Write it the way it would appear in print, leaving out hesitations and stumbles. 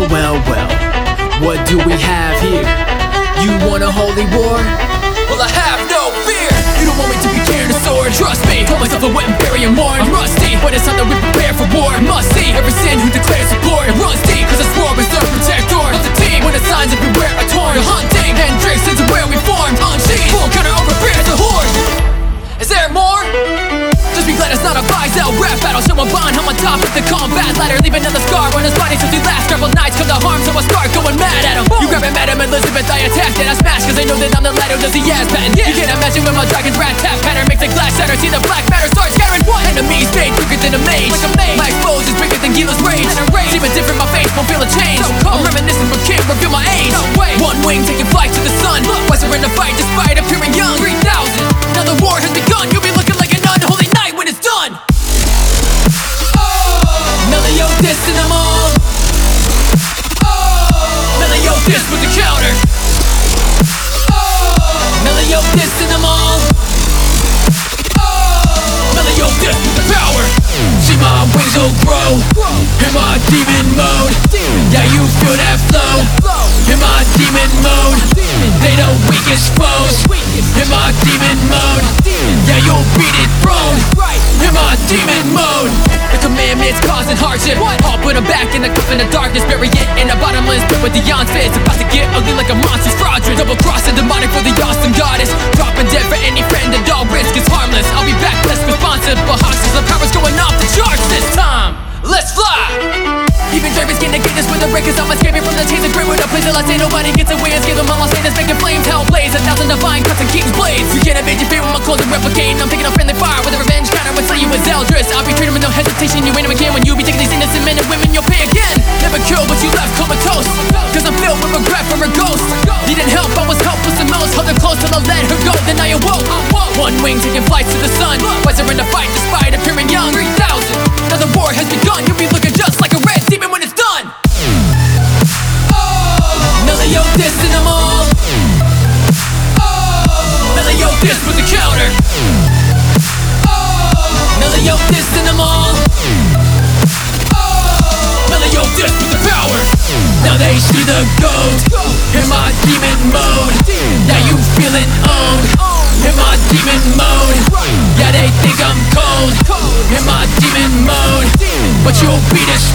well, what do we have here? You want a holy war? Well, I have no fear. You don't want me to be carrying a sword, trust me. Call myself a wet and bury and mourn. I'm rusty, but it's time that we prepare for war. Must see every sin who declares support. It runs deep, cause it's war is the protector of the team. When the signs everywhere are torn, the hunting and drinks into where we formed. Unseen, full counter over fear, it's a horde. Is there more? Just be glad it's not a buys-out rap battle. Show my bond, I'm on top of the combat ladder. Leave another scar on his body since he last. Several nights come to harm, so I start going mad at him. You grab it, Madam Elizabeth, I attacked and I smash, cause I know that I'm the lad who does the ass pattern. You can't imagine when my dragon's rat tap pattern makes the glass shatter. See the black matter start scattering. Enemies made quicker than a mage. Like a mage. My explosion's bigger than Gila's rage. Even different, my face won't feel a change. I'm reminiscing from King, reveal my age. One wing taking flight to the sun. Why's we're in the fight despite appearing young? 3,000. Now the war has begun. You'll be looking like an unholy night when it's done. Meliodas in them all. Meliodas with the counter. Meliodas in them all. Meliodas with the power. See my wings will grow in my demon mode. Yeah, you feel that flow in my demon mode. They the weakest foes in my demon mode. Yeah, you'll beat it prone in my demon mode. The commandments causing hardship. I'll put them back in the cup in the darkness. Bury it in a bottomless pit with the yawns fit. It's about to get ugly like a monster's fraudulent. Double crossing demonic for the awesome goddess. Dropping dead for any friend and all risk is harmless. I'll be back less responsible. Hostage, the power's going off the charts this time. Let's fly! Even Jarvis can't negate this with a break, cause I'm escaping from the chains of grit with a place till I say nobody gets away. And scale them all, I'll say this, making flames, hell blaze. 1,000 divine cuts and king's blades. You can't evade your fate with my clothes and replicate. I'm picking up friendly fire with a revenge counter would slay you as Eldris. I'll be treated with no hesitation, you ain't them again. When you be taking these innocent men and women, you'll pay again. Never killed, but you left comatose, cause I'm filled with regret for a ghost. Needed help, I was helpless the most. Held her close till I let her go, then I awoke. One wing taking flights to the sun. Why's in the fight despite appearing young? 3,000. Now the war has begun, you'll be looking just like a red demon when it's done. Meliodas in them all. Meliodas with the counter. Meliodas in them all. Meliodas with the power. Now they see the ghost in my demon mode. Now you feeling owned in my demon mode. Yeah, they think I'm cold in my demon mode, but you'll be destroyed